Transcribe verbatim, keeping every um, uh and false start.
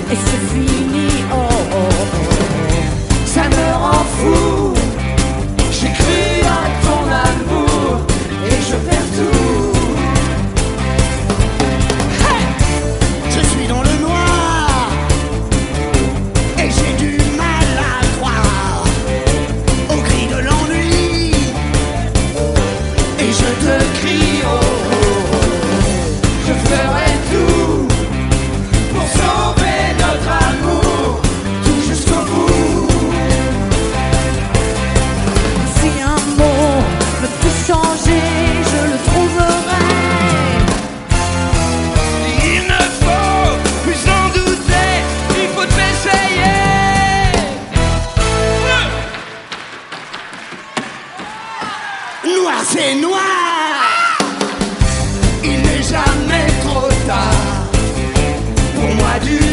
et c'est fini. Oh, oh, oh. Ça me rend fou. J'ai cru à ton amour et je perds tout. Hey, je suis dans le noir et j'ai du mal à croire au cri de l'ennui. Et je te crie, oh, oh, oh. Je ferai tout pour sauver notre amour, tout jusqu'au bout. Si un mot me peut changer, je le trouverai. Il ne faut plus en douter, il faut essayer. Noir, c'est noir. Il n'est jamais trop tard pour moi du